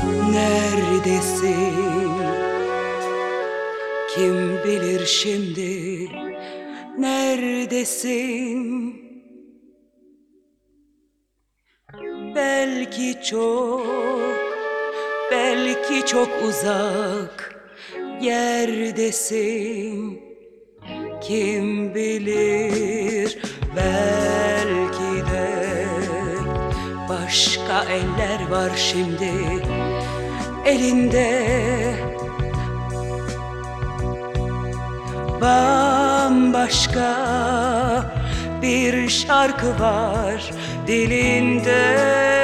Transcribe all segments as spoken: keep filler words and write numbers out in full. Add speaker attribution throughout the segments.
Speaker 1: Neredesin? Kim bilir şimdi neredesin? Belki çok, belki çok uzak yerdesin. Kim bilir, belki de başka eller var şimdi elinde. Bambaşka bir şarkı var dilinde.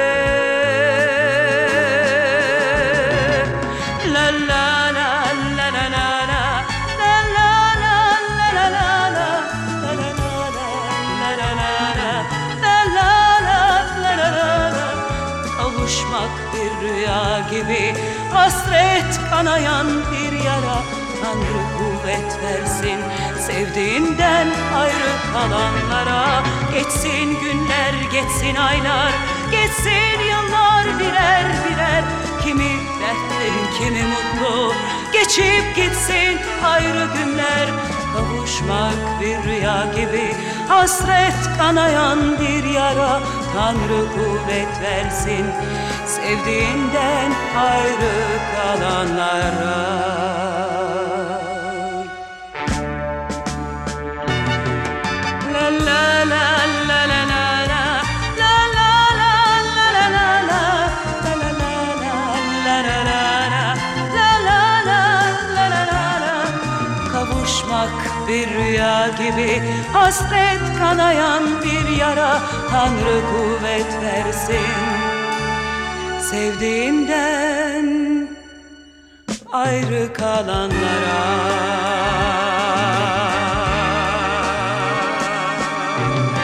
Speaker 1: La la la la la la la la la la la la la la la la la. Kavuşmak bir rüya gibi, hasret kanayan bir yara. Tanrı kuvvet versin sevdiğinden ayrı kalanlara. Geçsin günler, geçsin aylar, geçsin yıllar birer birer. Kimi dertli, kimi mutlu, geçip gitsin ayrı günler. Kavuşmak bir rüya gibi, hasret kanayan bir yara. Tanrı kuvvet versin sevdiğinden ayrı kalanlara. Kavuşmak bir rüya gibi, hasret kanayan bir yara. Tanrı kuvvet versin sevdiğinden ayrı kalanlara.